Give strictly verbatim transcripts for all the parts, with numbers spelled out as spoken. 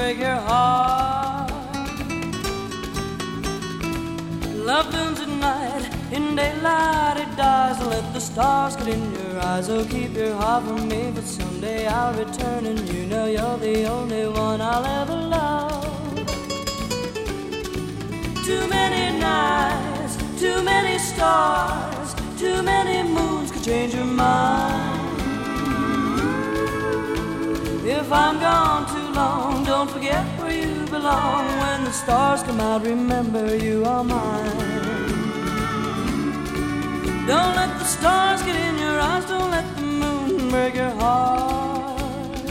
break your heart. Love blooms at night, in daylight it dies. Don't let the stars get in your eyes. Oh, keep your heart from me, but someday I'll return, and you know you're the only one I'll ever love. Too many nights, too many stars, too many moons could change your mind. If I'm gone too long, don't forget where you belong. When the stars come out, remember you are mine. Don't let the stars get in your eyes. Don't let the moon break your heart.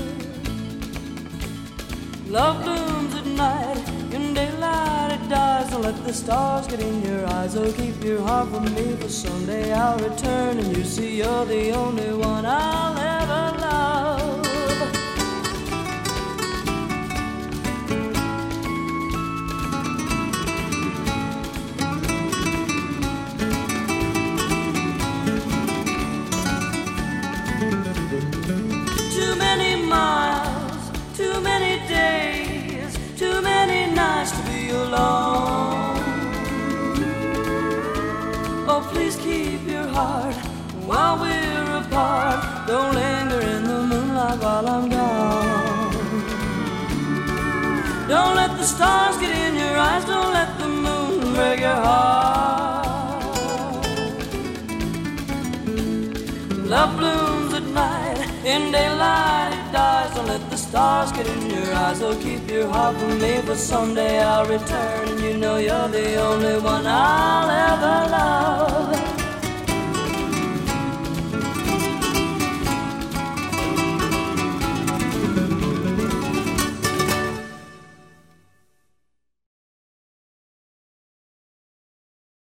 Love blooms at night, in daylight it dies. Don't let the stars get in your eyes. Oh, keep your heart from me, for someday I'll return, and you see you're the only one I'll ever love. Too many miles, too many days, too many nights to be alone. Oh, please keep your heart while we're apart. Don't linger in the moonlight while I'm gone. Don't let the stars get in your eyes. Don't let the moon break your heart. Love blooms at night, in daylight it dies. Don't let the stars get in your eyes. Oh, keep your heart from me, for someday I'll return, and you know you're the only one I'll ever love.